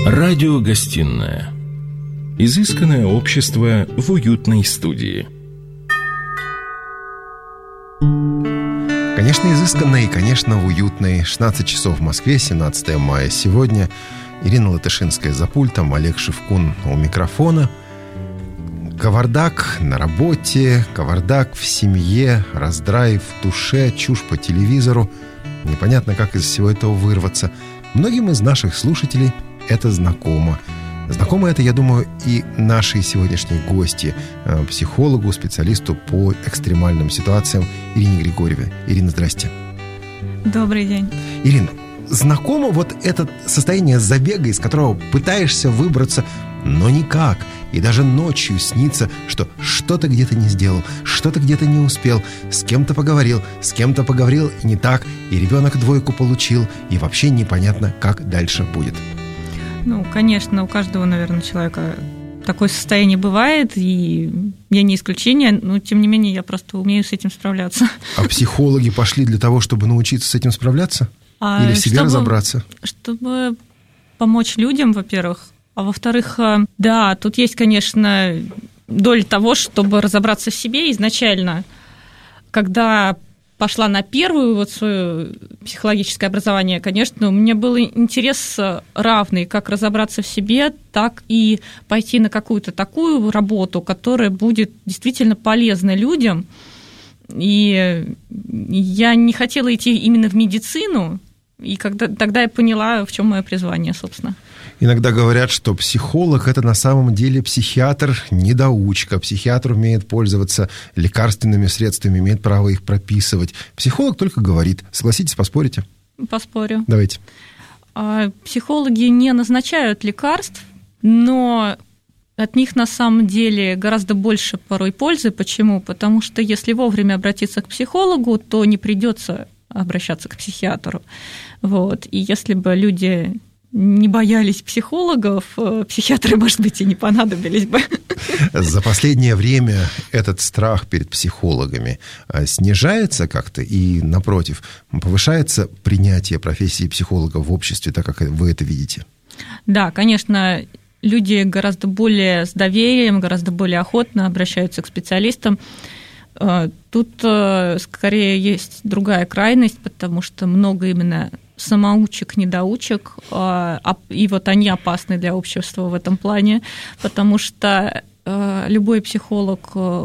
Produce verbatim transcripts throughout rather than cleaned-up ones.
Радиогостинная. Изысканное общество в уютной студии. Конечно, изысканной и, конечно, в уютной. шестнадцать часов в Москве, семнадцатое мая сегодня. Ирина Латышинская за пультом, Олег Шевкун у микрофона. Кавардак на работе, кавардак в семье, раздрай в душе, чушь по телевизору. Непонятно, как из всего этого вырваться. Многим из наших слушателей это знакомо. Знакомо это, я думаю, и нашей сегодняшней гости, психологу, специалисту по экстремальным ситуациям Ирине Григорьевой. Ирина, здрасте. Добрый день. Ирина, знакомо вот это состояние забега, из которого пытаешься выбраться, но никак. И даже ночью снится, что что-то где-то не сделал, что-то где-то не успел, с кем-то поговорил, с кем-то поговорил не так, и ребенок двойку получил, и вообще непонятно, как дальше будет. Ну, конечно, у каждого, наверное, человека такое состояние бывает, и я не исключение, но, тем не менее, я просто умею с этим справляться. А психологи пошли для того, чтобы научиться с этим справляться? А Или в себе чтобы, разобраться? Чтобы помочь людям, во-первых, а во-вторых, да, тут есть, конечно, доля того, чтобы разобраться в себе изначально. Когда пошла на первое вот свое психологическое образование, конечно, у меня был интерес равный, как разобраться в себе, так и пойти на какую-то такую работу, которая будет действительно полезна людям. И я не хотела идти именно в медицину, и когда, тогда я поняла, в чем мое призвание, собственно. Иногда говорят, что психолог – это на самом деле психиатр-недоучка. Психиатр умеет пользоваться лекарственными средствами, имеет право их прописывать. Психолог только говорит. Согласитесь, поспорите? Поспорю. Давайте. Психологи не назначают лекарств, но от них на самом деле гораздо больше порой пользы. Почему? Потому что если вовремя обратиться к психологу, то не придется обращаться к психиатру. Вот. И если бы люди не боялись психологов, психиатры, может быть, и не понадобились бы. За последнее время этот страх перед психологами снижается как-то и, напротив, повышается принятие профессии психолога в обществе, так как вы это видите? Да, конечно, люди гораздо более с доверием, гораздо более охотно обращаются к специалистам. Тут скорее есть другая крайность, потому что много именно самоучек, недоучек, и вот они опасны для общества в этом плане, потому что любой психолог,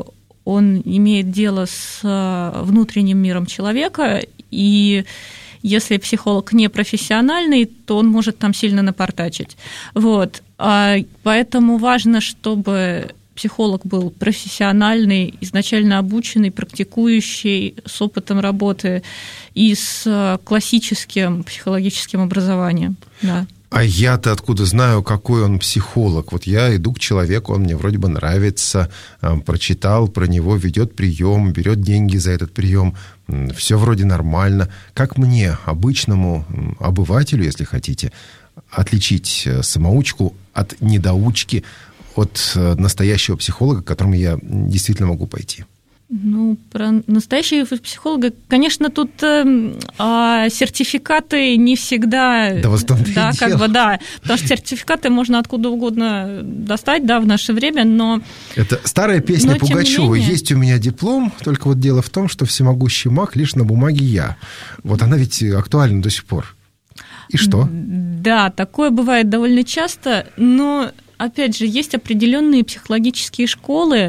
он имеет дело с внутренним миром человека, и если психолог не профессиональный, то он может там сильно напортачить. Вот. Поэтому важно, чтобы психолог был профессиональный, изначально обученный, практикующий, с опытом работы и с классическим психологическим образованием. Да. А я-то откуда знаю, какой он психолог? Вот я иду к человеку, он мне вроде бы нравится, прочитал про него, ведет прием, берет деньги за этот прием, все вроде нормально. Как мне, обычному обывателю, если хотите, отличить самоучку от недоучки, от настоящего психолога, к которому я действительно могу пойти? Ну, про настоящего психолога, конечно, тут э, а сертификаты не всегда... Да, вот в том-то да, и как дело. бы, да, потому что сертификаты можно откуда угодно достать, да, в наше время, но... Это старая песня но, Пугачёвой. менее... Есть у меня диплом, только вот дело в том, что всемогущий маг лишь на бумаге я. Вот она ведь актуальна до сих пор. И что? Да, такое бывает довольно часто, но... Опять же, есть определенные психологические школы,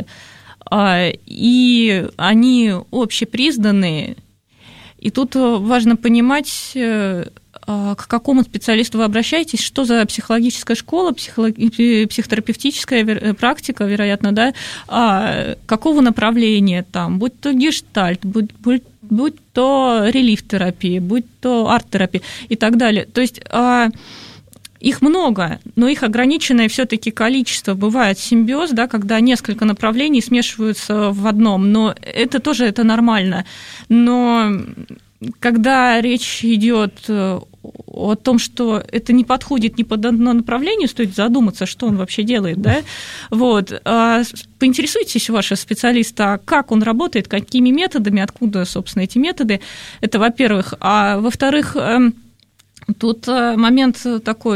и они общепризнанные. И тут важно понимать, к какому специалисту вы обращаетесь, что за психологическая школа, психолог... психотерапевтическая практика, вероятно, да, какого направления там, будь то гештальт, будь, будь, будь то релиф-терапия, будь то арт-терапия и так далее. То есть... Их много, но их ограниченное все-таки количество. Бывает симбиоз, да, когда несколько направлений смешиваются в одном, но это тоже это нормально. Но когда речь идет о том, что это не подходит ни под одно направление, стоит задуматься, что он вообще делает, да? Вот. Поинтересуйтесь вашего специалиста, как он работает, какими методами, откуда, собственно, эти методы. Это, во-первых. А во-вторых, тут момент такой,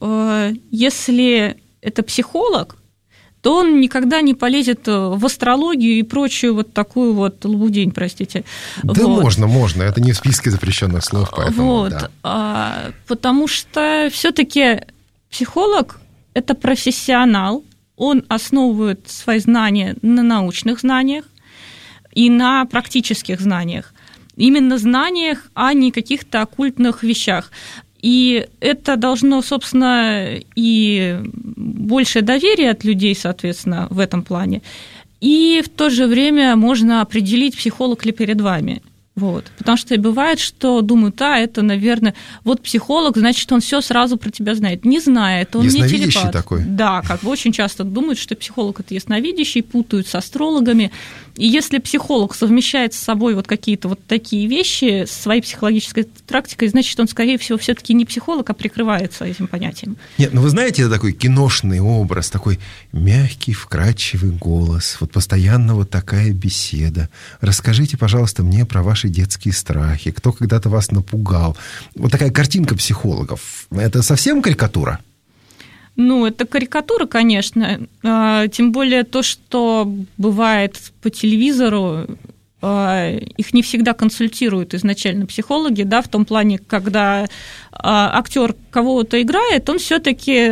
если это психолог, то он никогда не полезет в астрологию и прочую вот такую вот лабудень, простите. Да вот. можно, можно, это не в списке запрещенных слов, поэтому вот. да. А, потому что все-таки психолог – это профессионал, он основывает свои знания на научных знаниях и на практических знаниях. Именно знаниях, а не каких-то оккультных вещах. И это должно, собственно, и большее доверие от людей, соответственно, в этом плане. И в то же время можно определить, психолог ли перед вами. Вот. Потому что бывает, что думают, а, это, наверное, вот психолог, значит, он все сразу про тебя знает. Не знает, он не телепат. Такой. Да, как бы очень часто думают, что психолог – это ясновидящий, путают с астрологами. И если психолог совмещает с собой вот какие-то вот такие вещи, своей психологической практикой, значит, он, скорее всего, все-таки не психолог, а прикрывается этим понятием. Нет, ну вы знаете, это такой киношный образ, такой мягкий, вкрадчивый голос, вот постоянно вот такая беседа. Расскажите, пожалуйста, мне про ваши детские страхи, кто когда-то вас напугал. Вот такая картинка психологов. Это совсем карикатура? Ну, это карикатура, конечно, тем более то, что бывает по телевизору, их не всегда консультируют изначально психологи, да, в том плане, когда актер кого-то играет, он все-таки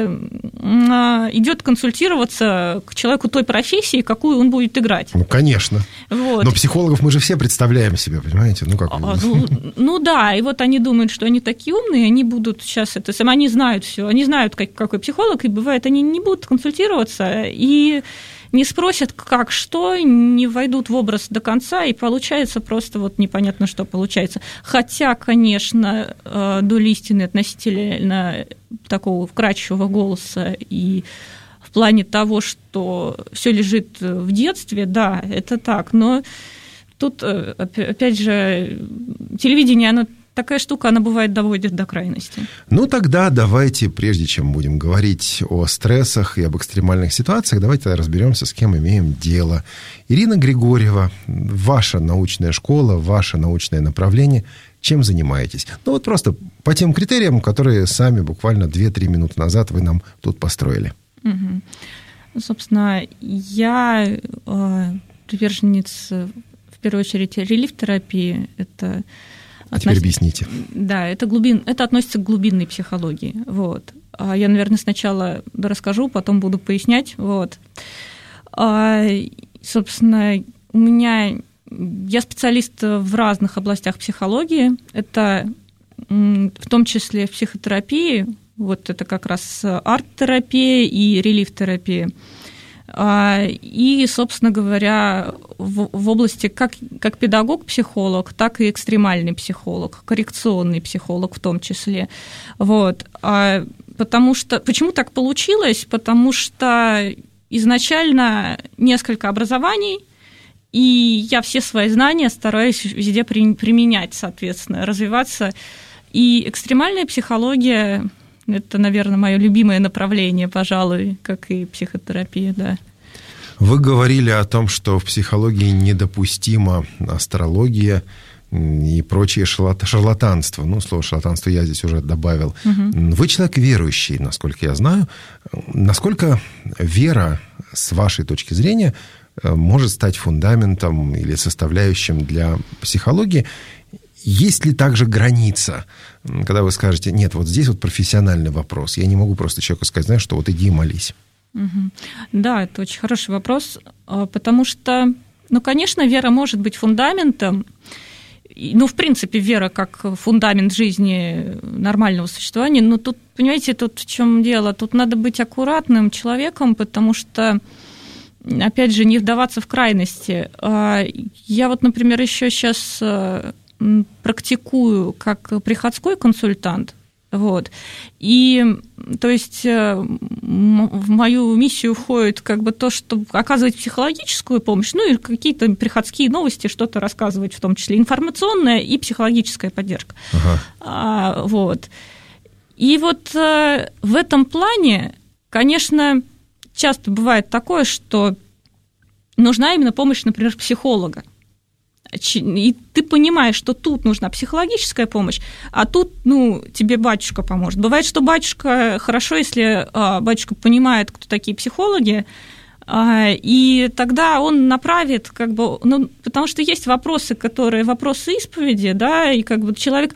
идет консультироваться к человеку той профессии, какую он будет играть. Ну, конечно. Вот. Но психологов мы же все представляем себе, понимаете? Ну, как... а, ну, ну да, и вот они думают, что они такие умные, они будут сейчас это сами, они знают все, они знают, как, какой психолог, и бывает, они не будут консультироваться, и не спросят, как, что, не войдут в образ до конца, и получается просто вот непонятно, что получается. Хотя, конечно, доля истины относительно такого вкрадчивого голоса и в плане того, что все лежит в детстве, да, это так, но тут, опять же, телевидение, оно такая штука, она бывает доводит до крайности. Ну, тогда давайте, прежде чем будем говорить о стрессах и об экстремальных ситуациях, давайте тогда разберемся, с кем имеем дело. Ирина Григорьева, ваша научная школа, ваше научное направление, чем занимаетесь? Ну, вот просто по тем критериям, которые сами буквально две-три минуты назад вы нам тут построили. Угу. Собственно, я э, приверженец, в первую очередь, релиф-терапии. Это А теперь объясните. Да, это, глубин... это относится к глубинной психологии. Вот. Я, наверное, сначала расскажу, потом буду пояснять. Вот. Собственно, у меня... Я специалист в разных областях психологии. Это в том числе в психотерапии. Вот это как раз арт-терапия и релиф-терапия. И, собственно говоря, в, в области как, как педагог-психолог, так и экстремальный психолог, коррекционный психолог в том числе. Вот. Потому что, почему так получилось? Потому что изначально несколько образований, и я все свои знания стараюсь везде при, применять, соответственно, развиваться. И экстремальная психология... Это, наверное, мое любимое направление, пожалуй, как и психотерапия, да. Вы говорили о том, что в психологии недопустима астрология и прочее шарлатанство. Ну, слово шарлатанство я здесь уже добавил. Угу. Вы человек верующий, насколько я знаю. Насколько вера, с вашей точки зрения, может стать фундаментом или составляющим для психологии? Есть ли также граница, когда вы скажете, нет, вот здесь вот профессиональный вопрос, я не могу просто человеку сказать, знаешь, что вот иди и молись? Угу. Да, это очень хороший вопрос, потому что, ну, конечно, вера может быть фундаментом, ну, в принципе, вера как фундамент жизни нормального существования, но тут, понимаете, тут в чем дело, тут надо быть аккуратным человеком, потому что, опять же, не вдаваться в крайности. Я вот, например, еще сейчас... практикую как приходской консультант, вот, и, то есть, в мою миссию входит как бы то, чтобы оказывать психологическую помощь, ну, и какие-то приходские новости, что-то рассказывать, в том числе информационная и психологическая поддержка, ага. а, вот, и вот в этом плане, конечно, часто бывает такое, что нужна именно помощь, например, психолога. и ты понимаешь, что тут нужна психологическая помощь, а тут, ну, тебе батюшка поможет. Бывает, что батюшка, хорошо, если батюшка понимает, кто такие психологи, и тогда он направит, как бы, ну, потому что есть вопросы, которые, вопросы исповеди, да, и как бы человек,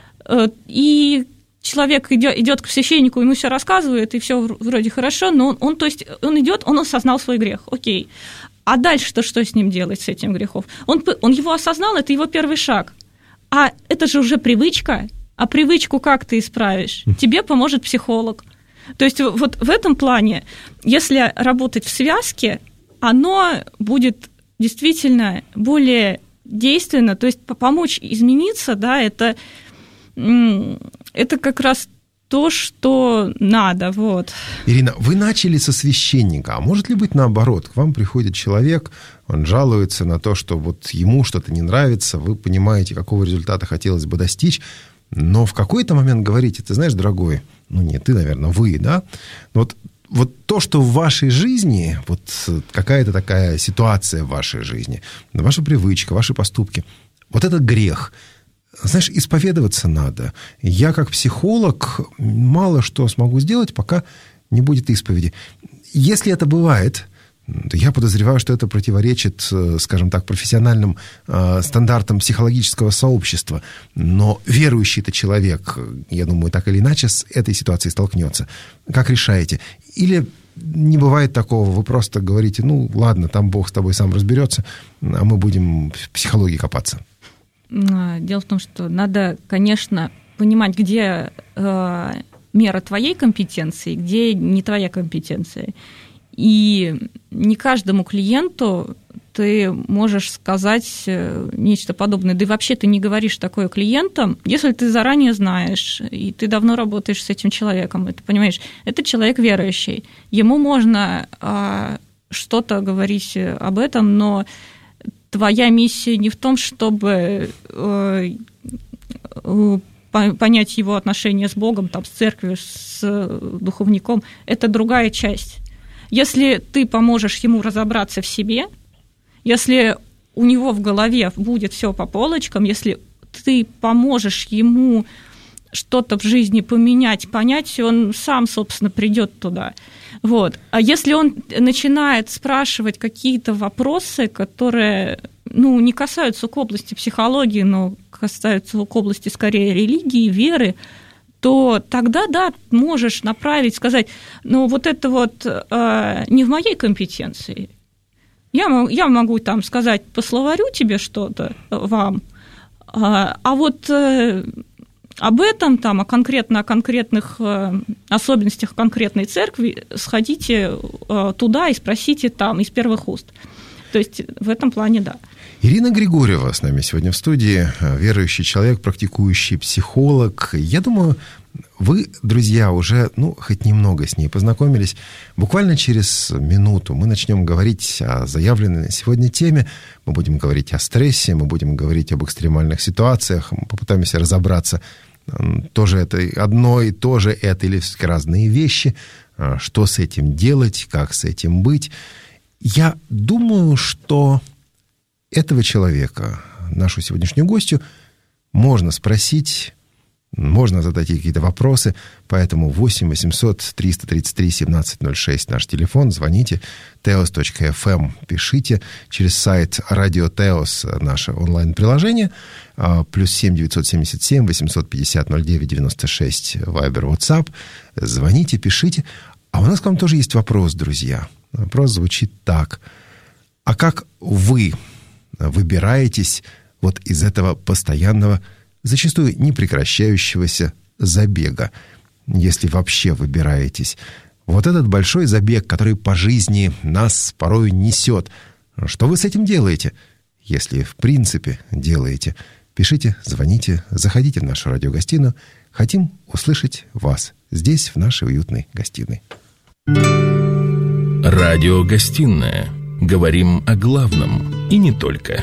и человек идет, идет к священнику, ему все рассказывает, и все вроде хорошо, но он, он, то есть, он идет, он осознал свой грех, окей. А дальше-то что с ним делать, с этим грехом? Он, он его осознал, это его первый шаг. А это же уже привычка. А привычку как ты исправишь? Тебе поможет психолог. То есть вот в этом плане, если работать в связке, оно будет действительно более действенно. То есть помочь измениться, да, это, это как раз то, что надо, вот. Ирина, вы начали со священника, а может ли быть наоборот? К вам приходит человек, он жалуется на то, что вот ему что-то не нравится, вы понимаете, какого результата хотелось бы достичь, но в какой-то момент говорите, ты знаешь, дорогой, ну нет, ты, наверное, вы, да? Вот, вот то, что в вашей жизни, вот какая-то такая ситуация в вашей жизни, ваша привычка, ваши поступки, вот этот грех – знаешь, исповедоваться надо. Я, как психолог, мало что смогу сделать, пока не будет исповеди. Если это бывает, то я подозреваю, что это противоречит, скажем так, профессиональным э, стандартам психологического сообщества. Но верующий-то человек, я думаю, так или иначе с этой ситуацией столкнется. Как решаете? Или не бывает такого, вы просто говорите, ну, ладно, там Бог с тобой сам разберется, а мы будем в психологии копаться. Дело в том, что надо, конечно, понимать, где э, мера твоей компетенции, где не твоя компетенция. И не каждому клиенту ты можешь сказать нечто подобное. Да и вообще ты не говоришь такое клиентам, если ты заранее знаешь, и ты давно работаешь с этим человеком, и ты понимаешь, это человек верующий. Ему можно э, что-то говорить об этом, но твоя миссия не в том, чтобы э, э, понять его отношения с Богом, там, с церковью, с духовником. Это другая часть. Если ты поможешь ему разобраться в себе, если у него в голове будет все по полочкам, если ты поможешь ему что-то в жизни поменять, понять, он сам, собственно, придет туда. Вот. А если он начинает спрашивать какие-то вопросы, которые, ну, не касаются к области психологии, но касаются к области, скорее, религии, веры, то тогда, да, можешь направить, сказать, ну, вот это вот э, не в моей компетенции. Я, я могу там сказать по словарю тебе что-то, вам, а, а вот... Э, Об этом, там, о, конкретно, о конкретных э, особенностях конкретной церкви сходите э, туда и спросите там из первых уст. То есть в этом плане да. Ирина Григорьева с нами сегодня в студии, верующий человек, практикующий психолог. Я думаю, вы, друзья, уже, ну, хоть немного с ней познакомились. Буквально через минуту мы начнем говорить о заявленной на сегодня теме. Мы будем говорить о стрессе, мы будем говорить об экстремальных ситуациях, мы попытаемся разобраться, тоже это одно и то же это или все-таки разные вещи, что с этим делать, как с этим быть. Я думаю, что этого человека, нашу сегодняшнюю гостью, можно спросить, можно задать ей какие-то вопросы, поэтому восемь восемьсот триста тридцать три семнадцать ноль шесть наш телефон, звоните, теос точка эф эм, пишите через сайт Радио Теос, наше онлайн-приложение, плюс семь девятьсот семьдесят семь восемьсот пятьдесят ноль девять девяносто шесть, Вайбер, WhatsApp, звоните, пишите. А у нас к вам тоже есть вопрос, друзья. Вопрос звучит так. А как вы выбираетесь вот из этого постоянного, зачастую непрекращающегося забега, если вообще выбираетесь? Вот этот большой забег, который по жизни нас порой несет. Что вы с этим делаете? Если в принципе делаете, пишите, звоните, заходите в нашу радиогостиную. Хотим услышать вас здесь, в нашей уютной гостиной. Радиогостиная. Говорим о главном и не только.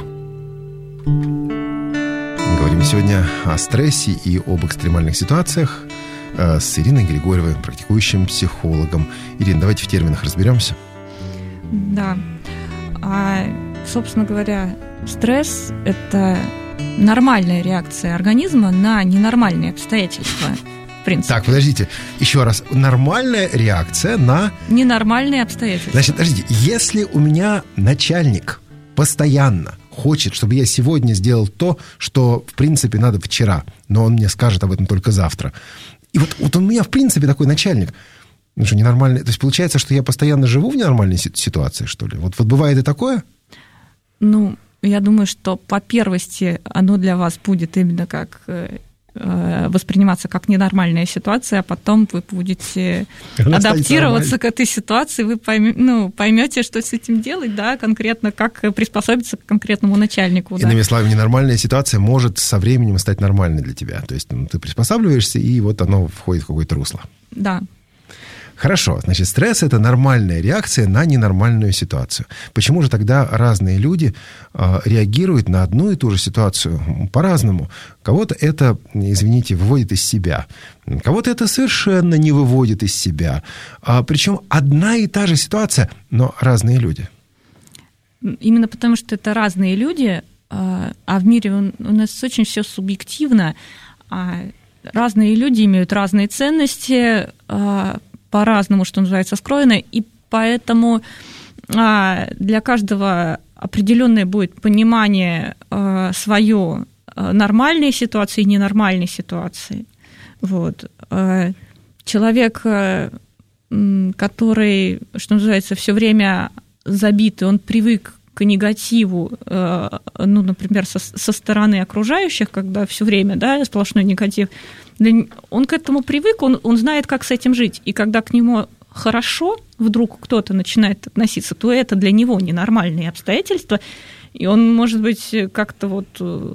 Говорим сегодня о стрессе и об экстремальных ситуациях с Ириной Григорьевой, практикующим психологом. Ирина, давайте в терминах разберемся. Да. А, собственно говоря, Стресс – это нормальная реакция организма на ненормальные обстоятельства, в принципе. Так, подождите, еще раз. Нормальная реакция на... Ненормальные обстоятельства. Значит, подождите, если у меня начальник постоянно хочет, чтобы я сегодня сделал то, что, в принципе, надо вчера, но он мне скажет об этом только завтра. И вот, вот у меня, в принципе, такой начальник. Ну что, ненормальный... То есть получается, что я постоянно живу в ненормальной ситуации, что ли? Вот, вот бывает и такое? Ну, я думаю, что по первости оно для вас будет именно как... восприниматься как ненормальная ситуация, а потом вы будете Она адаптироваться к этой ситуации, вы поймете, ну, поймете, что с этим делать, да, конкретно, как приспособиться к конкретному начальнику. Иными да. словами, ненормальная ситуация может со временем стать нормальной для тебя. То есть ну, ты приспосабливаешься, и вот оно входит в какое-то русло. Да. Хорошо, значит, стресс – это нормальная реакция на ненормальную ситуацию. Почему же тогда разные люди э, реагируют на одну и ту же ситуацию по-разному? Кого-то это, извините, выводит из себя, кого-то это совершенно не выводит из себя. А, причем одна и та же ситуация, но разные люди. Именно потому, что это разные люди, а в мире у нас очень все субъективно, разные люди имеют разные ценности, по-разному, что называется, скроено, и поэтому для каждого определенное будет понимание свое нормальной ситуации и ненормальной ситуации. Вот. Человек, который, что называется, все время забитый, он привык к негативу, ну, например, со, со стороны окружающих, когда все время, да, сплошной негатив, он к этому привык, он, он знает, как с этим жить. И когда к нему хорошо вдруг кто-то начинает относиться, то это для него ненормальные обстоятельства, и он, может быть, как-то вот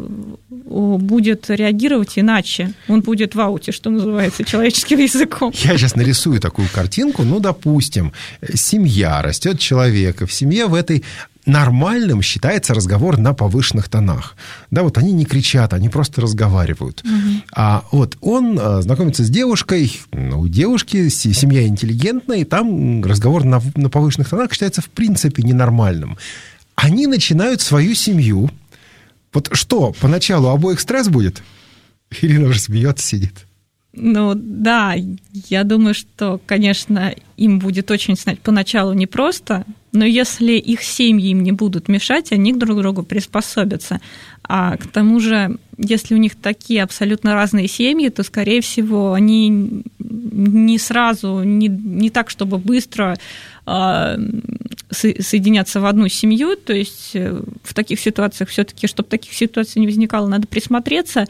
будет реагировать иначе. Он будет в ауте, что называется, человеческим языком. Я сейчас нарисую такую картинку. Ну, допустим, семья, растет человек, и в семье в этой нормальным считается разговор на повышенных тонах. Да, вот они не кричат, они просто разговаривают. Угу. А вот он знакомится с девушкой, у девушки семья интеллигентная, и там разговор на, на повышенных тонах считается в принципе ненормальным. Они начинают свою семью. Вот что, поначалу обоих стресс будет? Ирина уже смеется, сидит. Ну, да, я думаю, что, конечно, им будет очень поначалу непросто, но если их семьи им не будут мешать, они друг к другу приспособятся. А к тому же, если у них такие абсолютно разные семьи, то, скорее всего, они не сразу, не, не так, чтобы быстро э, соединяться в одну семью. То есть в таких ситуациях все-таки, чтобы таких ситуаций не возникало, надо присмотреться.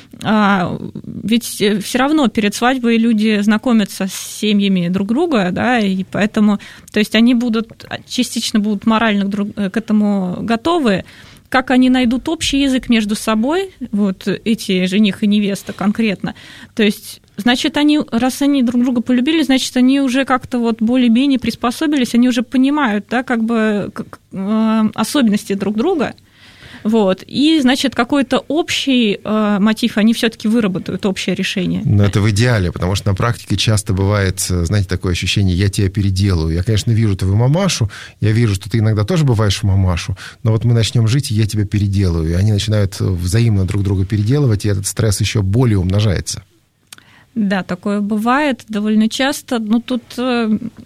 А, ведь все равно перед свадьбой люди знакомятся с семьями друг друга, да, и поэтому, то есть они будут, частично будут морально друг, к этому готовы. Как они найдут общий язык между собой, вот эти жених и невеста конкретно, то есть, значит, они, раз они друг друга полюбили, значит, они уже как-то вот более-менее приспособились, они уже понимают, да, как бы как, э, особенности друг друга. Вот. И, значит, какой-то общий э, мотив они все-таки выработают, общее решение. Но это в идеале, потому что на практике часто бывает, знаете, такое ощущение, я тебя переделаю. Я, конечно, вижу твою мамашу, я вижу, что ты иногда тоже бываешь в мамашу, но вот мы начнем жить, и я тебя переделаю. И они начинают взаимно друг друга переделывать, и этот стресс еще более умножается. Да, такое бывает довольно часто, но тут э,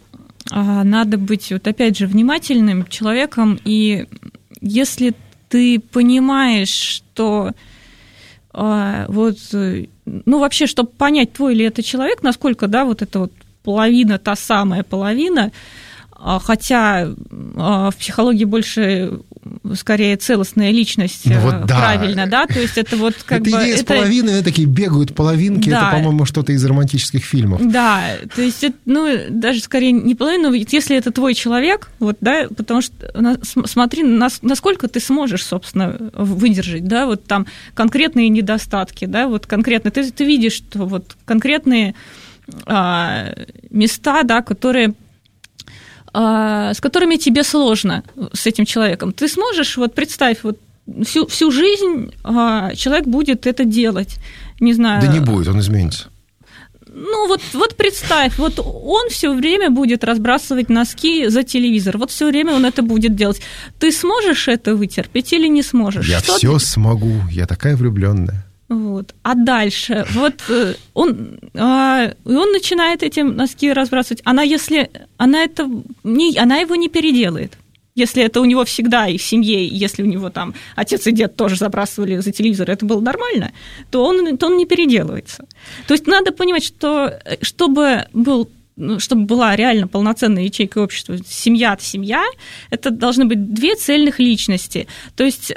надо быть, вот опять же, внимательным человеком, и если ты понимаешь, что э, вот, ну, вообще, чтобы понять, твой ли это человек, насколько, да, вот эта вот половина, та самая половина, э, хотя э, в психологии больше, скорее, целостная личность, ну, вот да. Правильно, да, то есть это вот как это бы... Идея это... с половиной, такие бегают половинки, да. Это, по-моему, что-то из романтических фильмов. Да, то есть, это, ну, даже скорее не половина, но если это твой человек, вот, да, потому что смотри, насколько ты сможешь, собственно, выдержать, да, вот там конкретные недостатки, да, вот конкретно, ты, ты видишь, что вот конкретные а, места, да, которые... с которыми тебе сложно с этим человеком. Ты сможешь, вот представь, вот всю, всю жизнь человек будет это делать, не знаю... Да не будет, он изменится. Ну, вот, вот представь, вот он все время будет разбрасывать носки за телевизор, вот все время он это будет делать. Ты сможешь это вытерпеть или не сможешь? Я Что все ты... смогу, я такая влюбленная. Вот. А дальше, вот он, а, он начинает эти носки разбрасывать. Она, если она это не, она его не переделает. Если это у него всегда и в семье, если у него там отец и дед тоже забрасывали за телевизор, это было нормально, то он, то он не переделывается. То есть надо понимать, что чтобы был чтобы была реально полноценная ячейка общества, семья-то семья, это должны быть две цельных личности. То есть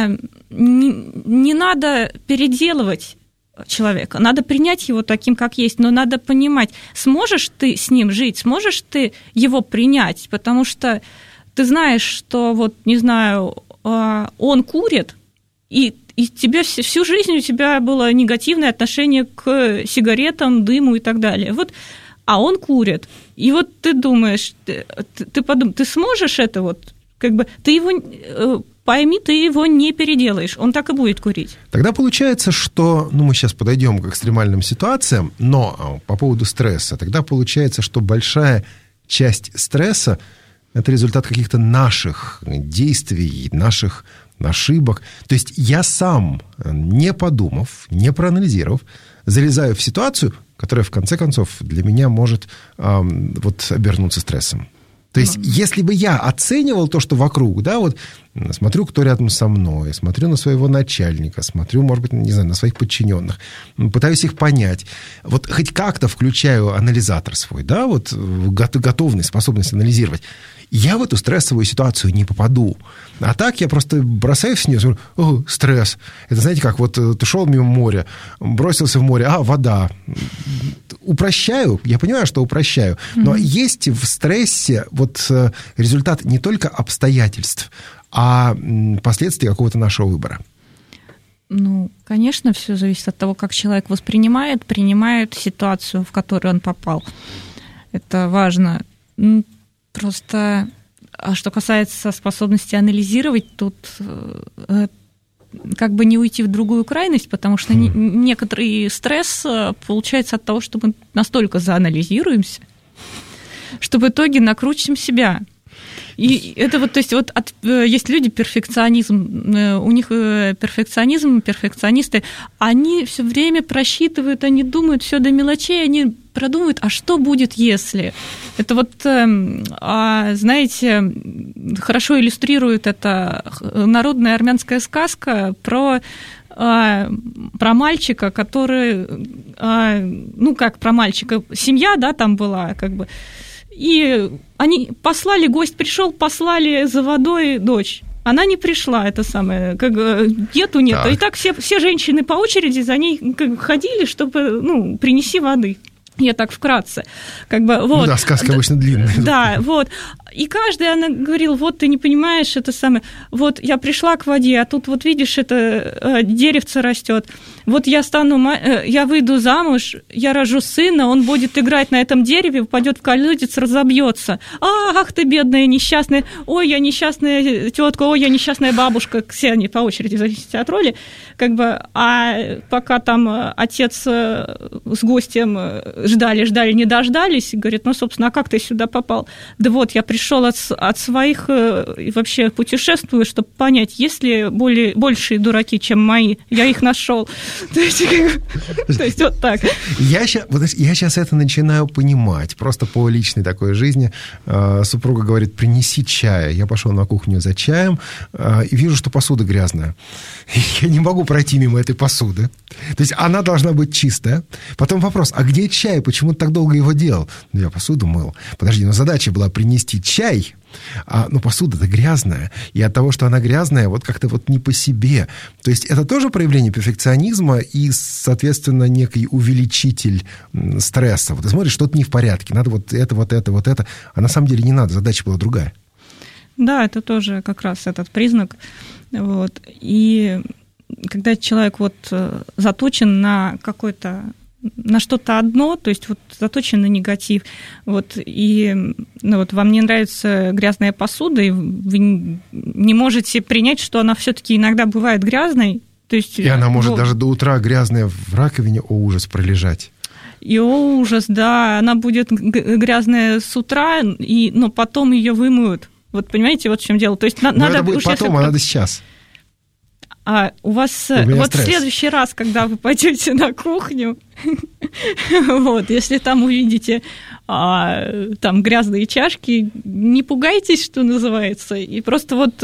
не, не надо переделывать человека, надо принять его таким, как есть, но надо понимать, сможешь ты с ним жить, сможешь ты его принять, потому что ты знаешь, что вот, не знаю, он курит, и и тебе всю жизнь у тебя было негативное отношение к сигаретам, дыму и так далее. Вот, а он курит. И вот ты думаешь, ты, ты подумай, ты сможешь это вот, как бы, ты его, пойми, ты его не переделаешь, он так и будет курить. Тогда получается, что, ну, мы сейчас подойдем к экстремальным ситуациям, но по поводу стресса, тогда получается, что большая часть стресса – это результат каких-то наших действий, наших ошибок. То есть я сам, не подумав, не проанализировав, залезаю в ситуацию, которая, в конце концов, для меня может э, вот, обернуться стрессом. То есть, mm-hmm. если бы я оценивал то, что вокруг, да, вот смотрю, кто рядом со мной, смотрю на своего начальника, смотрю, может быть, не знаю, на своих подчиненных, пытаюсь их понять, вот хоть как-то включаю анализатор свой, да, вот готовность, способность анализировать, я в эту стрессовую ситуацию не попаду. А так я просто бросаюсь в нее, смотрю, о, стресс. Это, знаете, как вот ты шел мимо моря, бросился в море, а, вода. Упрощаю, я понимаю, что упрощаю, но mm-hmm. есть в стрессе вот результат не только обстоятельств, а последствия какого-то нашего выбора. Ну, конечно, все зависит от того, как человек воспринимает, принимает ситуацию, в которую он попал. Это важно. Просто, а что касается способности анализировать, тут как бы не уйти в другую крайность, потому что mm. некоторый стресс получается от того, что мы настолько заанализируемся, что в итоге накрутим себя. И это вот, то есть вот от, есть люди, перфекционизм, у них перфекционизм, перфекционисты, они все время просчитывают, они думают все до мелочей, они продумывают, а что будет, если? Это вот, знаете, хорошо иллюстрирует это народная армянская сказка про, про мальчика, который, ну как про мальчика, семья, да, там была, как бы, и они послали, гость пришел, послали за водой дочь. Она не пришла, это самое, как нету, нет. Так. И так все, все женщины по очереди за ней как ходили, чтобы, ну, принеси воды. Я так вкратце. Как бы, вот. Ну да, сказка обычно длинная. Да, вот. И каждая, она говорила, вот ты не понимаешь, это самое, вот я пришла к воде, а тут вот видишь, это деревце растет. Вот я стану, я выйду замуж, я рожу сына, он будет играть на этом дереве, упадет в колодец, разобьется. А, ах ты бедная, несчастная, ой, я несчастная тетка, ой, я несчастная бабушка, все они по очереди, в зависимости от роли, как бы, а пока там отец с гостем ждали, ждали, не дождались, и говорит, ну, собственно, а как ты сюда попал? Да вот, я пришел от, от своих, и вообще путешествую, чтобы понять, есть ли более, большие дураки, чем мои, я их нашел. То есть, то есть вот так. Я сейчас, я сейчас это начинаю понимать. Просто по личной такой жизни. Супруга говорит, принеси чая. Я пошел на кухню за чаем и вижу, что посуда грязная. Я не могу пройти мимо этой посуды. То есть она должна быть чистая. Потом вопрос, а где чай? Почему ты так долго его делал? Ну, я посуду мыл. Подожди, но задача была принести чай. А, ну, посуда-то грязная. И от того, что она грязная, вот как-то вот не по себе. То есть это тоже проявление перфекционизма и, соответственно, некий увеличитель стресса. Вот ты смотришь, что-то не в порядке. Надо вот это, вот это, вот это. А на самом деле не надо. Задача была другая. Да, это тоже как раз этот признак. Вот. И когда человек вот заточен на какой-то на что-то одно, то есть вот заточен на негатив, вот, и ну, вот вам не нравится грязная посуда, и вы не можете принять, что она все-таки иногда бывает грязной. То есть, и она может вот, даже до утра грязная в раковине, о ужас, пролежать. и о, ужас, да, она будет грязная с утра, и, но потом ее вымоют. Вот понимаете, вот в чем дело. То есть, но надо, это будет потом, а надо сейчас. А у вас у вот стресс. В следующий раз, когда вы пойдете на кухню, вот, если там увидите а, там грязные чашки, не пугайтесь, что называется, и просто вот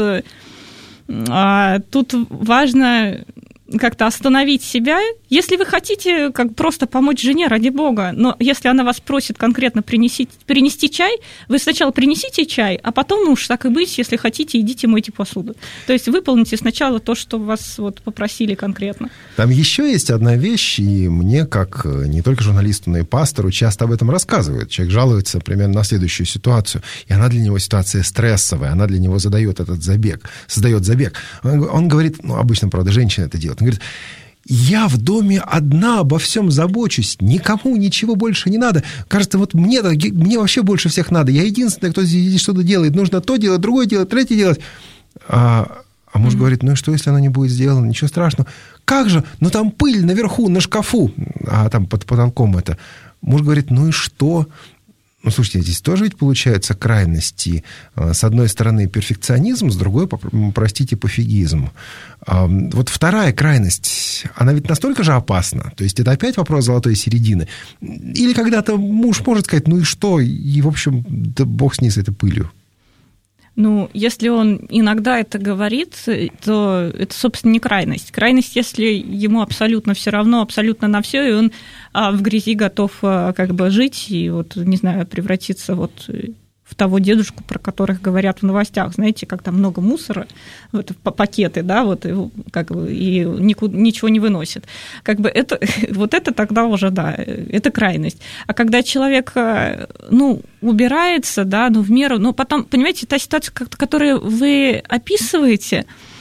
а, тут важно как-то остановить себя. Если вы хотите как просто помочь жене, ради бога, но если она вас просит конкретно принести, принести чай, вы сначала принесите чай, а потом, ну уж так и быть, если хотите, идите мойте посуду. То есть выполните сначала то, что вас вот попросили конкретно. Там еще есть одна вещь, и мне, как не только журналисту, но и пастору, часто об этом рассказывают. Человек жалуется примерно на следующую ситуацию, и она для него ситуация стрессовая, она для него задает этот забег, создает забег. Он, он говорит, ну, обычно, правда, женщина это делает, он говорит: я в доме одна обо всем забочусь, никому ничего больше не надо. Кажется, вот мне, мне вообще больше всех надо. Я единственная, кто здесь что-то делает. Нужно то делать, другое делать, третье делать. А, а муж mm-hmm. говорит: ну и что, если оно не будет сделано? Ничего страшного. Как же? Ну там пыль наверху, на шкафу. А там под потолком это. Муж говорит: ну и что? Ну, слушайте, здесь тоже ведь получаются крайности. С одной стороны перфекционизм, с другой, простите, пофигизм. Вот вторая крайность, она ведь настолько же опасна. То есть это опять вопрос золотой середины. Или когда-то муж может сказать: ну и что? И, в общем, да бог с ней, с этой пылью. Ну, если он иногда это говорит, то это, собственно, не крайность. Крайность, если ему абсолютно все равно, абсолютно на все, и он в грязи готов как бы жить и, вот, не знаю, превратиться вот в того дедушку, про которых говорят в новостях, знаете, как там много мусора, вот, пакеты, да, вот, как бы, и никуда, ничего не выносит. Как бы это, вот это тогда уже, да, это крайность. А когда человек, ну, убирается, да, ну, в меру, ну, потом, понимаете, та ситуация, которую вы описываете,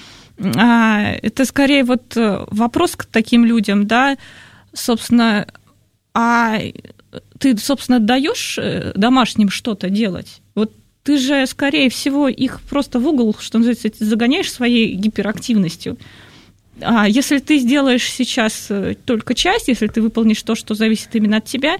это скорее вот вопрос к таким людям, да, собственно, а ты, собственно, даешь домашним что-то делать? Вот ты же, скорее всего, их просто в угол, что называется, загоняешь своей гиперактивностью. А если ты сделаешь сейчас только часть, если ты выполнишь то, что зависит именно от тебя,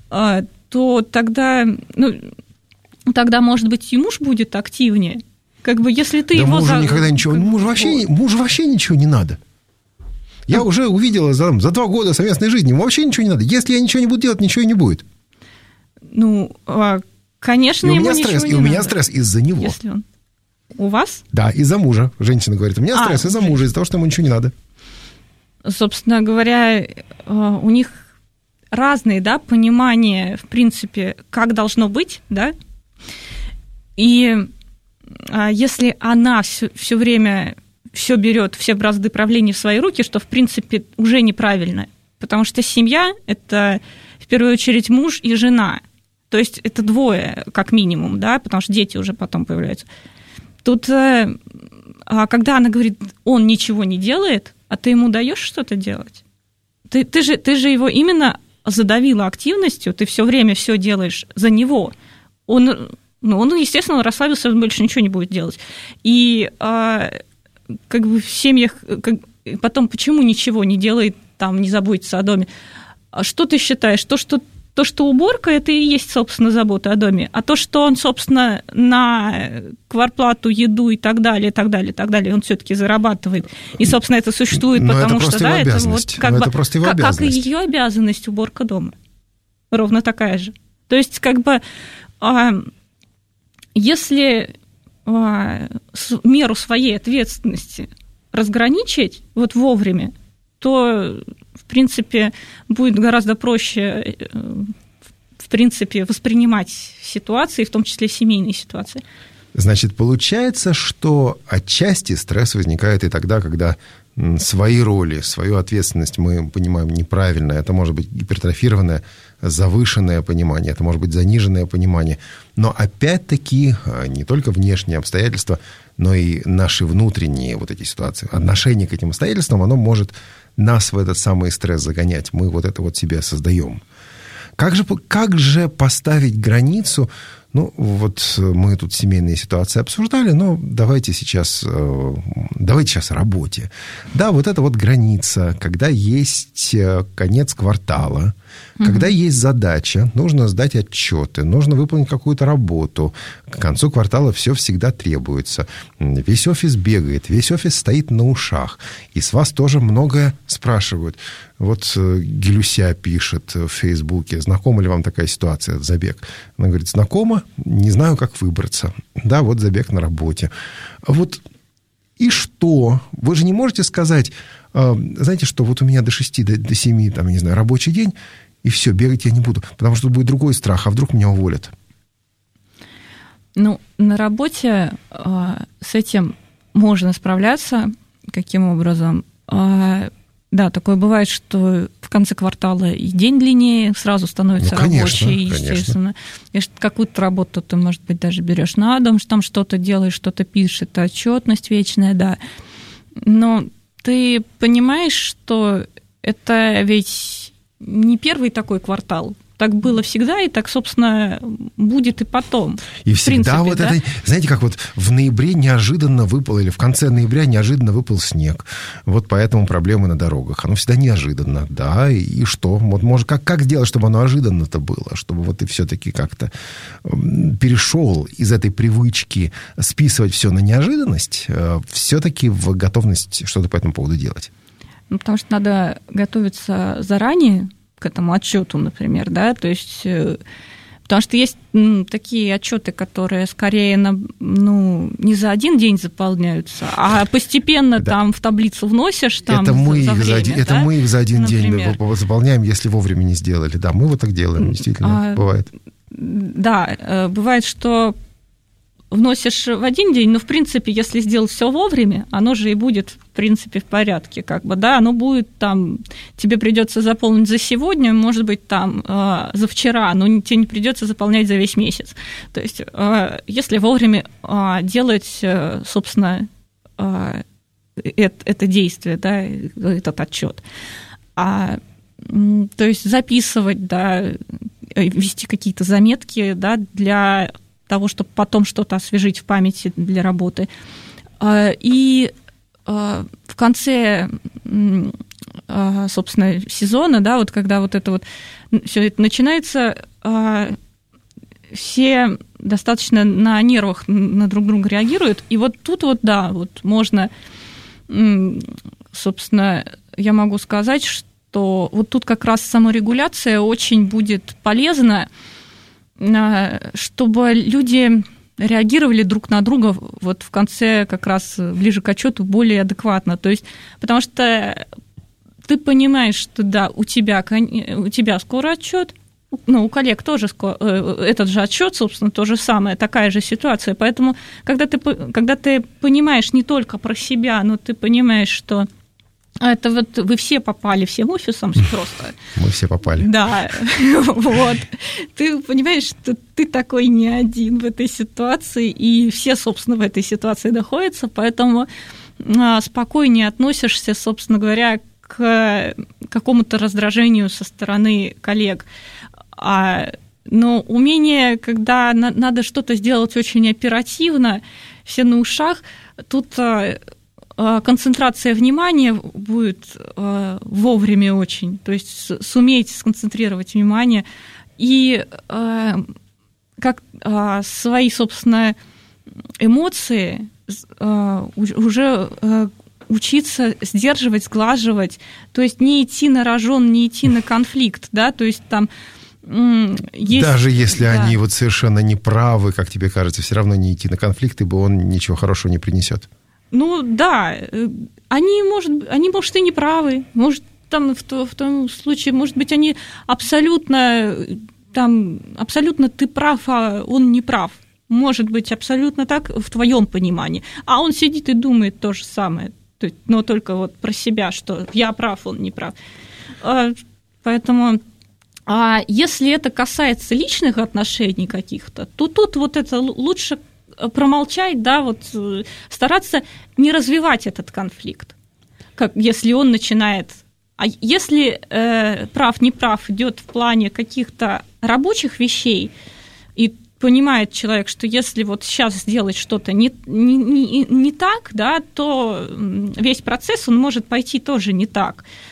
то тогда, ну, тогда, может быть, и муж будет активнее. Как бы, если ты да его... мужу за... никогда ничего... Мужу вообще, мужу вообще ничего не надо. Я уже увидела за, за два года совместной жизни, ему вообще ничего не надо. Если я ничего не буду делать, ничего и не будет. Ну, конечно, и у ему меня ничего стресс, не и надо. у меня стресс из-за него. Если он... У вас? Да, из-за мужа. Женщина говорит: у меня а, стресс из-за мужа, из-за того, что ему ничего не надо. Собственно говоря, у них разные, да, понимания, в принципе, как должно быть, да. И если она все, все время... все берет, все бразды правления в свои руки, что, в принципе, уже неправильно. Потому что семья – это, в первую очередь, муж и жена. То есть это двое, как минимум, да, потому что дети уже потом появляются. Тут, когда она говорит: он ничего не делает, а ты ему даешь что-то делать, ты, ты, же, ты же его именно задавила активностью, ты все время все делаешь за него. Он, ну, он, естественно, расслабился, он больше ничего не будет делать. И... как бы в семьях, как, потом почему ничего не делает, там, не заботится о доме? А что ты считаешь? То, что, то, что уборка, это и есть, собственно, забота о доме. А то, что он, собственно, на квартплату, еду и так далее, и так далее, и так далее, он все-таки зарабатывает. И, собственно, это существует, но потому это что, да, это вот как бы, это просто его как, обязанность. Как и ее обязанность уборка дома. Ровно такая же. То есть, как бы, если... меру своей ответственности разграничить вот вовремя, то, в принципе, будет гораздо проще, в принципе, воспринимать ситуации, в том числе семейные ситуации. Значит, получается, что отчасти стресс возникает и тогда, когда свои роли, свою ответственность мы понимаем неправильно. Это может быть гипертрофированное, завышенное понимание, это может быть заниженное понимание. Но опять-таки не только внешние обстоятельства, но и наши внутренние вот эти ситуации. Отношение к этим обстоятельствам, оно может нас в этот самый стресс загонять. Мы вот это вот себе создаем. Как же, как же поставить границу? Ну, вот мы тут семейные ситуации обсуждали, но давайте сейчас, давайте сейчас о работе. Да, вот эта вот граница, когда есть конец квартала, Угу. Когда есть задача, нужно сдать отчеты, нужно выполнить какую-то работу. К концу квартала все всегда требуется. Весь офис бегает, весь офис стоит на ушах. И с вас тоже многое спрашивают. Вот Гелюся пишет в Фейсбуке, знакома ли вам такая ситуация, забег? Она говорит, знакома, не знаю, как выбраться. Да, вот забег на работе. Вот и что? Вы же не можете сказать, знаете что, вот у меня до шести, до, до семи, там, я не знаю, рабочий день, и все, бегать я не буду, потому что будет другой страх, а вдруг меня уволят? Ну, на работе э, с этим можно справляться. Каким образом? Э, да, такое бывает, что в конце квартала и день длиннее, сразу становится ну, конечно, рабочий, естественно. Конечно. И какую-то работу ты, может быть, даже берешь на дом, там что-то делаешь, что-то пишешь, это отчетность вечная, да. Но ты понимаешь, что это ведь не первый такой квартал. Так было всегда, и так, собственно, будет и потом. И всегда принципе, вот да? это... Знаете, как вот в ноябре неожиданно выпал, или в конце ноября неожиданно выпал снег. Вот поэтому проблемы на дорогах. Оно всегда неожиданно, да, и, и что? Вот, может, как, как сделать, чтобы оно ожиданно-то было? Чтобы вот ты все-таки как-то перешел из этой привычки списывать все на неожиданность, все-таки в готовность что-то по этому поводу делать. Ну, потому что надо готовиться заранее к этому отчету, например, да, то есть, потому что есть ну, такие отчеты, которые скорее на, ну, не за один день заполняются, а постепенно да. там в таблицу вносишь там это мы за их время, за, да? Это мы их за один например. день заполняем, если вовремя не сделали. Да, мы вот так делаем, действительно, а, бывает. Да, бывает, что вносишь в один день, но, в принципе, если сделать все вовремя, оно же и будет, в принципе, в порядке, как бы, да, оно будет там, тебе придется заполнить за сегодня, может быть, там, э, за вчера, но тебе не придется заполнять за весь месяц. То есть, э, если вовремя э, делать, э, собственно, э, это, это действие, да, этот отчет, а, э, то есть записывать, да, вести какие-то заметки, да, для того, чтобы потом что-то освежить в памяти для работы. И в конце, собственно, сезона, да, вот когда вот это вот все это начинается, все достаточно на нервах на друг друга реагируют, и вот тут вот, да, вот можно, собственно, я могу сказать, что вот тут как раз саморегуляция очень будет полезна, чтобы люди реагировали друг на друга вот в конце, как раз ближе к отчету, более адекватно. То есть, потому что ты понимаешь, что да, у тебя, у тебя скоро отчет, ну, у коллег тоже скоро, этот же отчет, собственно, то же самое, такая же ситуация. Поэтому, когда ты, когда ты понимаешь не только про себя, но ты понимаешь, что это вот вы все попали всем офисом просто. Мы все попали. Да, вот. Ты понимаешь, что ты такой не один в этой ситуации, и все, собственно, в этой ситуации находятся, поэтому спокойнее относишься, собственно говоря, к какому-то раздражению со стороны коллег. Но умение, когда надо что-то сделать очень оперативно, все на ушах, тут концентрация внимания будет э, вовремя очень, то есть суметь сконцентрировать внимание и э, как э, свои, собственно, эмоции э, уже э, учиться сдерживать, сглаживать, то есть не идти на рожон, не идти на конфликт, да, то есть там есть, даже если да. они вот совершенно неправы, как тебе кажется, все равно не идти на конфликт, ибо он ничего хорошего не принесет. Ну да, они, может, они, может, и не правы, может, там в, то, в том случае, может быть, они абсолютно, там, абсолютно ты прав, а он не прав. Может быть, абсолютно так в твоем понимании. А он сидит и думает то же самое, но только вот про себя, что я прав, он не прав. Поэтому, а если это касается личных отношений каких-то, то тут вот это лучше промолчать, да, вот стараться не развивать этот конфликт, как если он начинает. А если э, прав, не прав идет в плане каких-то рабочих вещей, и понимает человек, что если вот сейчас сделать что-то не, не, не, не так, да, то весь процесс он может пойти тоже не так,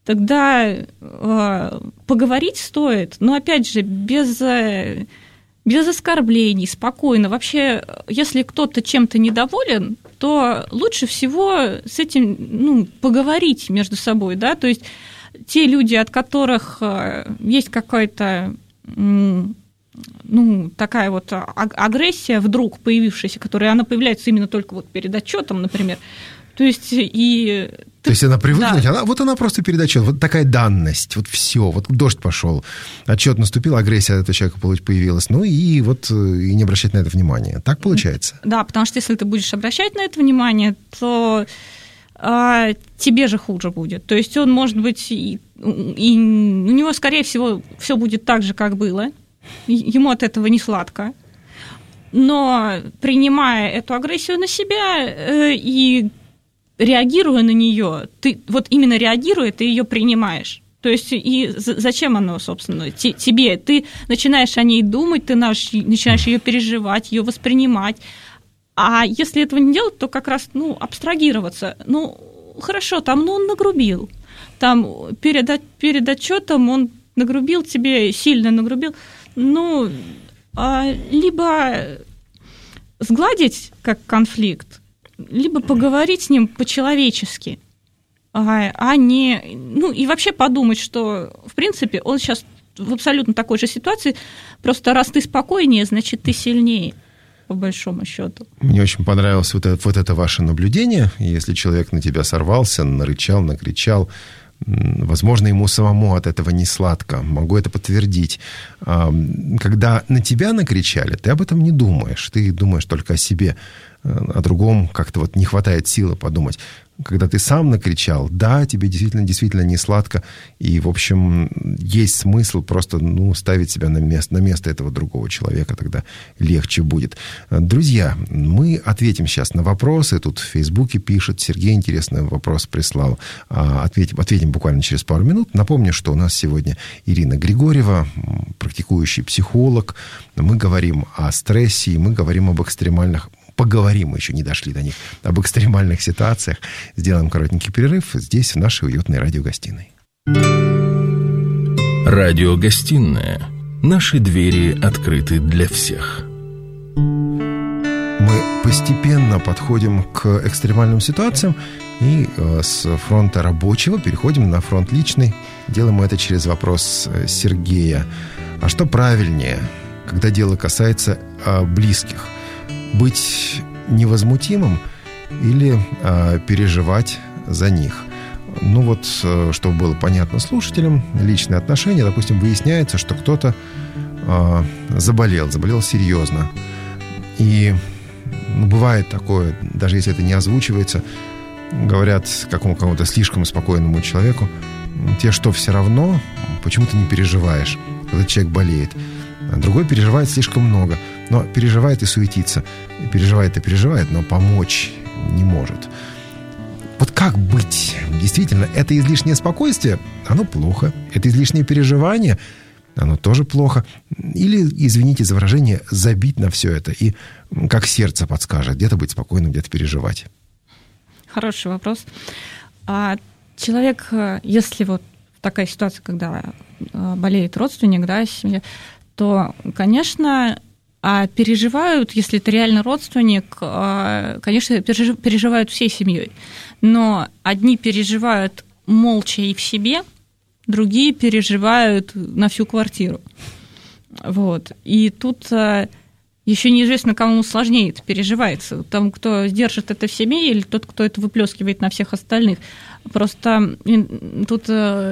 тогда э, поговорить стоит, но, опять же, без, э, без оскорблений, спокойно. Вообще, если кто-то чем-то недоволен, то лучше всего с этим, ну, поговорить между собой, да, то есть те люди, от которых есть какая-то, ну, такая вот агрессия вдруг появившаяся, которая, она появляется именно только вот перед отчетом, например, то есть и... То есть она привыкнуть, да. она, вот она просто перед отчетом, вот такая данность, вот все, вот дождь пошел, отчет наступил, агрессия от этого человека появилась, ну и вот и не обращать на это внимания. Так получается? Да, потому что если ты будешь обращать на это внимание, то а, тебе же хуже будет. То есть он, может быть, и, и у него, скорее всего, все будет так же, как было, ему от этого не сладко, но принимая эту агрессию на себя э, и реагируя на нее, ты вот именно реагируя, ты ее принимаешь. То есть и зачем оно, собственно, тебе? Ты начинаешь о ней думать, ты начинаешь ее переживать, ее воспринимать. А если этого не делать, то как раз, ну, абстрагироваться. Ну, хорошо, там, ну, он нагрубил. Там перед, перед отчетом он нагрубил тебе, сильно нагрубил. Ну, либо сгладить как конфликт, либо поговорить с ним по-человечески, а не... Ну, и вообще подумать, что, в принципе, он сейчас в абсолютно такой же ситуации, просто раз ты спокойнее, значит, ты сильнее, по большому счету. Мне очень понравилось вот это, вот это ваше наблюдение. Если человек на тебя сорвался, нарычал, накричал, возможно, ему самому от этого не сладко. Могу это подтвердить. Когда на тебя накричали, ты об этом не думаешь. Ты думаешь только о себе. О другом как-то вот не хватает силы подумать. Когда ты сам накричал, да, тебе действительно, действительно не сладко, и, в общем, есть смысл просто, ну, ставить себя на место, на место этого другого человека, тогда легче будет. Друзья, мы ответим сейчас на вопросы, тут в Фейсбуке пишет, Сергей интересный вопрос прислал, ответим, ответим буквально через пару минут. Напомню, что у нас сегодня Ирина Григорьева, практикующий психолог, мы говорим о стрессе, мы говорим об экстремальных Поговорим, мы еще не дошли до них, об экстремальных ситуациях. Сделаем коротенький перерыв здесь, в нашей уютной радиогостиной. Радиогостиная. Наши двери открыты для всех. Мы постепенно подходим к экстремальным ситуациям и с фронта рабочего переходим на фронт личный. Делаем мы это через вопрос Сергея. А что правильнее, когда дело касается близких? Быть невозмутимым или а, переживать за них? Ну вот, чтобы было понятно слушателям, личные отношения, допустим, выясняется, что кто-то а, заболел, заболел серьезно. И ну, бывает такое, даже если это не озвучивается, говорят какому- какому-то слишком спокойному человеку, тебе что, все равно? Почему ты не переживаешь, когда человек болеет? А другой переживает слишком много, но переживает и суетится. Переживает и переживает, но помочь не может. Вот как быть? Действительно, это излишнее спокойствие, оно плохо. Это излишнее переживание, оно тоже плохо. Или, извините за выражение, забить на все это и как сердце подскажет, где-то быть спокойным, где-то переживать. Хороший вопрос. А человек, если вот такая ситуация, когда болеет родственник, да, семья, то, конечно, переживают, если это реально родственник, конечно, переживают всей семьей. Но одни переживают молча и в себе, другие переживают на всю квартиру. Вот. И тут еще неизвестно, кому сложнее это переживается. Тому, кто держит это в себе, или тот, кто это выплескивает на всех остальных. Просто тут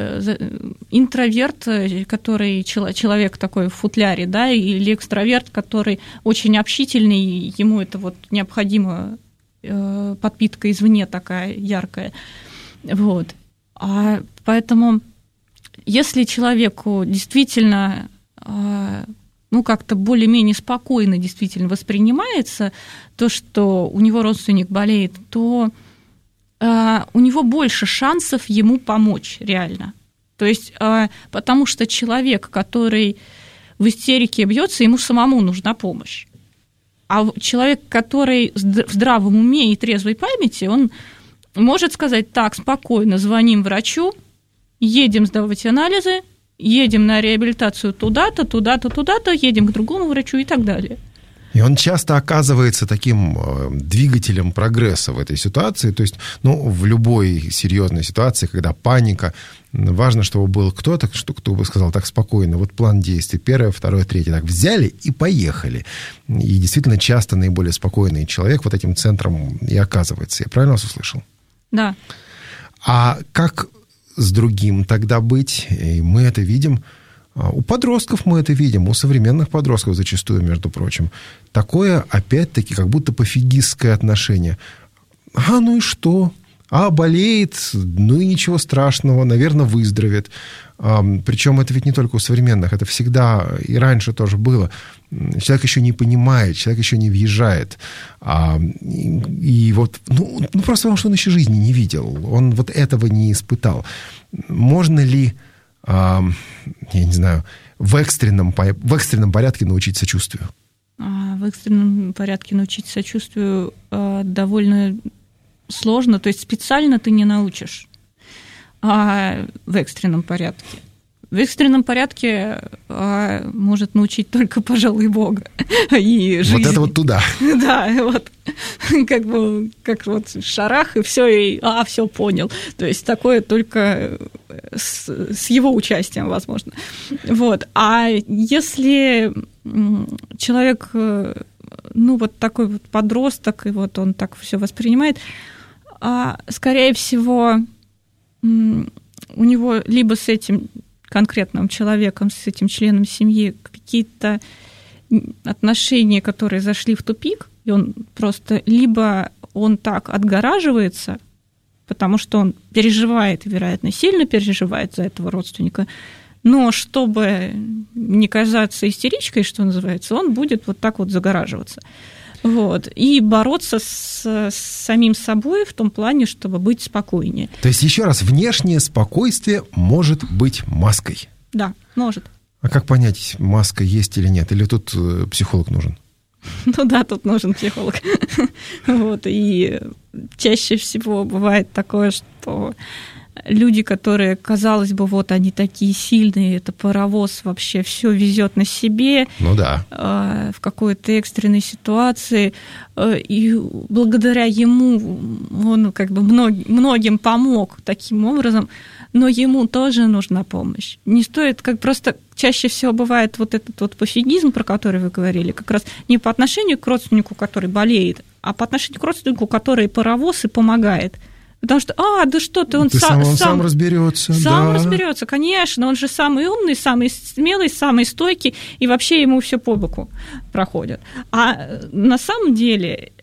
интроверт, который человек такой в футляре, да, или экстраверт, который очень общительный, ему это вот необходимо, подпитка извне такая яркая. Вот. А поэтому, если человеку действительно, ну, как-то более-менее спокойно действительно воспринимается то, что у него родственник болеет, то у него больше шансов ему помочь реально. То есть, потому что человек, который в истерике бьется, ему самому нужна помощь. А человек, который в здравом уме и трезвой памяти, он может сказать: так, спокойно, звоним врачу, едем сдавать анализы, едем на реабилитацию туда-то, туда-то, туда-то, едем к другому врачу и так далее. И он часто оказывается таким двигателем прогресса в этой ситуации. То есть, ну, в любой серьезной ситуации, когда паника, важно, чтобы был кто-то, кто бы сказал так спокойно, вот план действий, первое, второе, третье, так взяли и поехали. И действительно часто наиболее спокойный человек вот этим центром и оказывается. Я правильно вас услышал? Да. А как с другим тогда быть? И мы это видим. У подростков мы это видим, у современных подростков зачастую, между прочим. Такое, опять-таки, как будто пофигистское отношение. А, ну и что? А, болеет, ну и ничего страшного, наверное, выздоровеет. А, причем это ведь не только у современных, это всегда и раньше тоже было. Человек еще не понимает, человек еще не въезжает. А, и, и вот, ну, ну, просто потому, что он еще жизни не видел, он вот этого не испытал. Можно ли... я не знаю, в экстренном, в экстренном порядке научить сочувствию? В экстренном порядке научить сочувствию довольно сложно, то есть специально ты не научишь, а в экстренном порядке. В экстренном порядке а, может научить только, пожалуй, Бога. И жизнь. Вот это вот туда. Да, вот как бы как вот шарах, и все, и а, все понял. То есть такое только с, с его участием, возможно. Вот. А если человек, ну, вот такой вот подросток, и вот он так все воспринимает, а, скорее всего, у него либо с этим конкретным человеком, с этим членом семьи какие-то отношения, которые зашли в тупик, и он просто либо он так отгораживается, потому что он переживает, вероятно, сильно переживает за этого родственника, но чтобы не казаться истеричкой, что называется, он будет вот так вот загораживаться. Вот. И бороться с, с самим собой в том плане, чтобы быть спокойнее. То есть, еще раз, внешнее спокойствие может быть маской? Да, может. А как понять, маска есть или нет? Или тут психолог нужен? Ну да, тут нужен психолог. Вот. И чаще всего бывает такое, что люди, которые, казалось бы, вот они такие сильные, это паровоз вообще все везет на себе. Ну да. В какой-то экстренной ситуации, и благодаря ему он как бы многим помог таким образом, но ему тоже нужна помощь. Не стоит, как просто чаще всего бывает вот этот вот пофигизм, про который вы говорили, как раз не по отношению к родственнику, который болеет, а по отношению к родственнику, который паровоз и помогает. Потому что, а, да что ты, он, ты сам, сам, он сам, сам разберется. Сам да. разберется, конечно, он же самый умный, самый смелый, самый стойкий, и вообще ему все по боку проходит. А на самом деле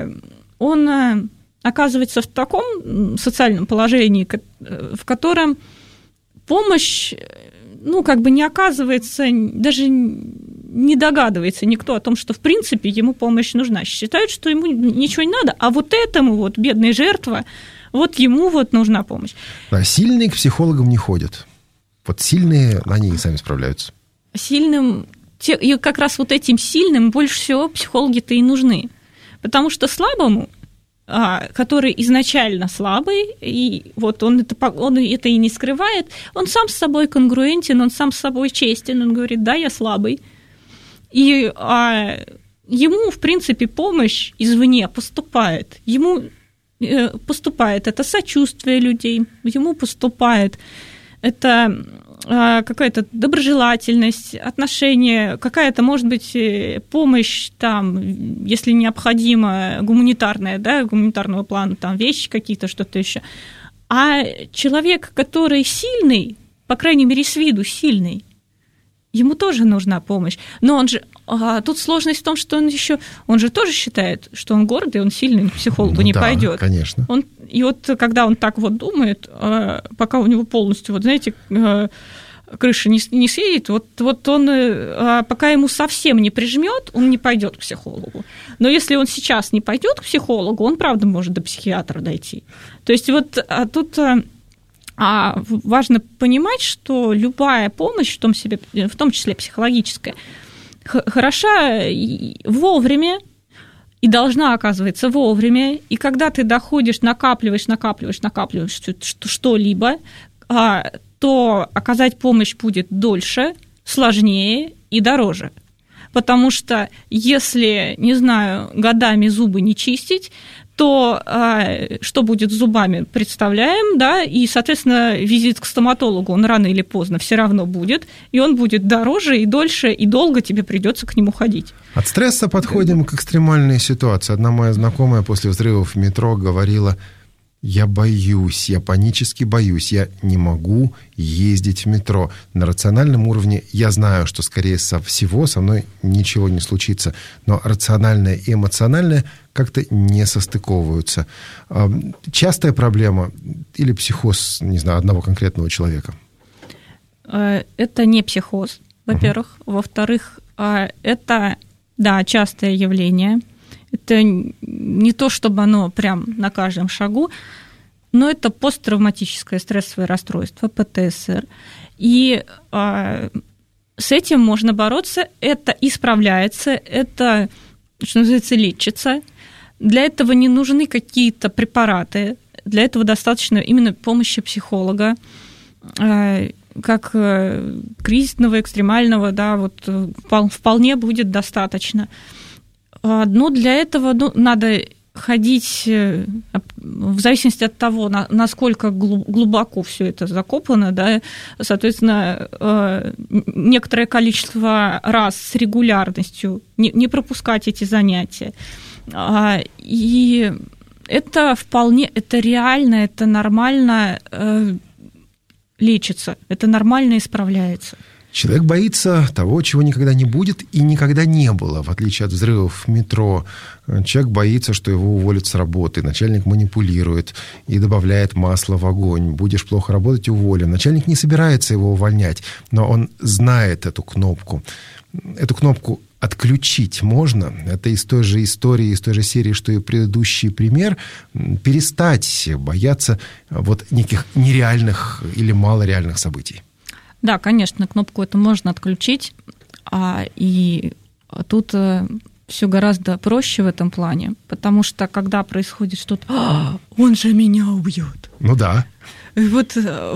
он оказывается в таком социальном положении, в котором помощь, ну, как бы не оказывается, даже не догадывается никто о том, что, в принципе, ему помощь нужна. Считают, что ему ничего не надо, а вот этому вот, бедная жертва, вот ему вот нужна помощь. Да, сильные к психологам не ходят. Вот сильные, они и сами справляются. Сильным, и как раз вот этим сильным больше всего психологи-то и нужны. Потому что слабому, который изначально слабый, и вот он это, он это и не скрывает, он сам с собой конгруентен, он сам с собой честен, он говорит, да, я слабый. И а, ему, в принципе, помощь извне поступает. Ему поступает это сочувствие людей, ему поступает это какая-то доброжелательность, отношение, какая-то, может быть, помощь, там, если необходимо, гуманитарная, да, гуманитарного плана, там, вещи какие-то, что-то еще. А человек, который сильный, по крайней мере, с виду сильный, ему тоже нужна помощь. Но он же... А тут сложность в том, что он еще... Он же тоже считает, что он гордый, он сильный, к психологу ну, не да, пойдет. Конечно. Он, и вот когда он так вот думает, пока у него полностью, вот знаете, крыша не, не съедет, вот, вот он, пока ему совсем не прижмет, он не пойдет к психологу. Но если он сейчас не пойдет к психологу, он, правда, может до психиатра дойти. То есть вот а тут... А важно понимать, что любая помощь, в том, себе, в том числе психологическая, хороша вовремя и должна оказываться вовремя. И когда ты доходишь, накапливаешь, накапливаешь, накапливаешь что-либо, что оказать помощь будет дольше, сложнее и дороже. Потому что если, не знаю, годами зубы не чистить, то а, что будет с зубами, представляем, да, и, соответственно, визит к стоматологу, он рано или поздно все равно будет, и он будет дороже и дольше, и долго тебе придется к нему ходить. От стресса подходим к экстремальной ситуации. Одна моя знакомая после взрывов в метро говорила: я боюсь, я панически боюсь, я не могу ездить в метро. На рациональном уровне я знаю, что, скорее всего, со мной ничего не случится, но рациональное и эмоциональное как-то не состыковываются. Частая проблема или психоз, не знаю, одного конкретного человека? Это не психоз, во-первых. Uh-huh. Во-вторых, это, да, частое явление. Это не то, чтобы оно прям на каждом шагу, но это посттравматическое стрессовое расстройство, пэ тэ эс эр. И а, с этим можно бороться, это исправляется, это, что называется, лечится. Для этого не нужны какие-то препараты, для этого достаточно именно помощи психолога, а, как кризисного, экстремального, да, вот вполне будет достаточно. Но для этого ну, надо ходить, в зависимости от того, насколько глубоко все это закопано, да, соответственно, некоторое количество раз с регулярностью, не пропускать эти занятия. И это вполне, это реально, это нормально лечится, это нормально исправляется. Человек боится того, чего никогда не будет и никогда не было. В отличие от взрывов в метро, человек боится, что его уволят с работы. Начальник манипулирует и добавляет масло в огонь. Будешь плохо работать — уволен. Начальник не собирается его увольнять, но он знает эту кнопку. Эту кнопку отключить можно. Это из той же истории, из той же серии, что и предыдущий пример. Перестать бояться вот неких нереальных или малореальных событий. Да, конечно, кнопку эту можно отключить, а, и тут а, все гораздо проще в этом плане, потому что когда происходит что-то, а, он же меня убьет. Ну да. Вот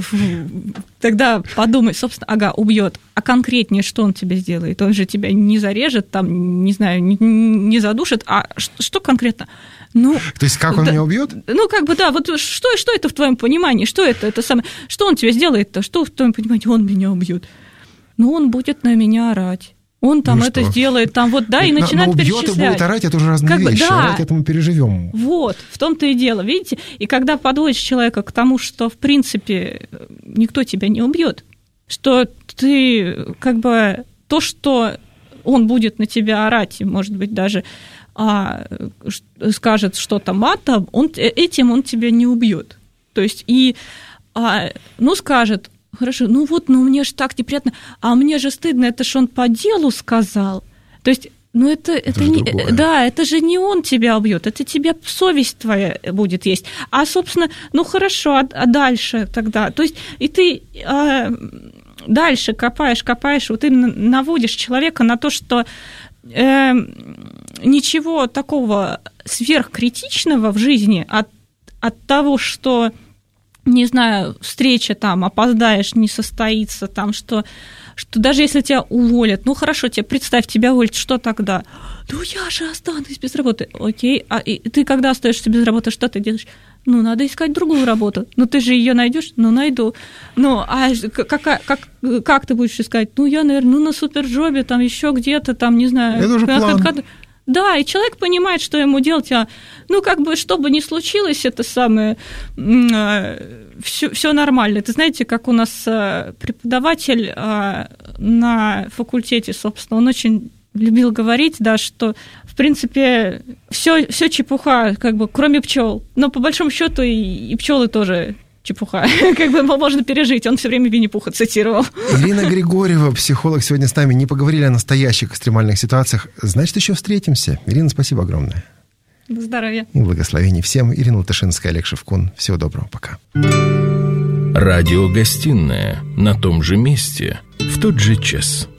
тогда подумай, собственно, ага, убьет, а конкретнее что он тебе сделает? Он же тебя не зарежет, там, не знаю, не, не задушит, а что, что конкретно? Ну, то есть как он да, меня убьет? Ну, как бы, да, вот что, что это в твоем понимании? Что это? Это самое, что он тебе сделает-то? Что в твоем понимании? Он меня убьет. Ну, он будет на меня орать. Он там ну это что? сделает, там вот, да, и но, начинает но убьет перечислять. И будет орать, это уже разные как вещи. Бы, да. Орать это мы переживем. Вот, в том-то и дело, видите? И когда подводишь человека к тому, что, в принципе, никто тебя не убьет, что ты, как бы, то, что он будет на тебя орать, и, может быть, даже а, скажет что-то матом, он, этим он тебя не убьет. То есть, и, а, ну, скажет, хорошо, ну вот, ну мне же так неприятно, а мне же стыдно, это ж он по делу сказал. То есть, ну это, это, это не, да, это же не он тебя убьет, это тебе совесть твоя будет есть. А, собственно, ну хорошо, а, а дальше тогда? То есть, и ты а, дальше копаешь, копаешь, вот именно наводишь человека на то, что э, ничего такого сверхкритичного в жизни от, от того, что, не знаю, встреча там, опоздаешь, не состоится, там, что, что даже если тебя уволят, ну, хорошо, тебе представь, тебя уволят, что тогда? Ну, я же останусь без работы. Окей, а и ты когда остаешься без работы, что ты делаешь? Ну, надо искать другую работу. Ну, ты же ее найдешь? Ну, найду. Ну, а как, как, как ты будешь искать? Ну, я, наверное, ну, на Суперджобе, там, еще где-то, там, не знаю. Это уже план. Как, как, да, и человек понимает, что ему делать, а, ну, как бы, что бы ни случилось, это самое, все, все нормально. Это, знаете, как у нас преподаватель на факультете, собственно, он очень любил говорить, да, что, в принципе, все, все чепуха, как бы, кроме пчел. Но, по большому счету, и, и пчелы тоже чепуха. Как бы можно пережить. Он все время Винни-Пуха цитировал. Ирина Григорьева, психолог, сегодня с нами. Не поговорили о настоящих экстремальных ситуациях. Значит, еще встретимся. Ирина, спасибо огромное. До здоровья. И благословений всем. Ирина Латышинская, Олег Шевкун. Всего доброго. Пока. Радиогостинная. На том же месте. В тот же час.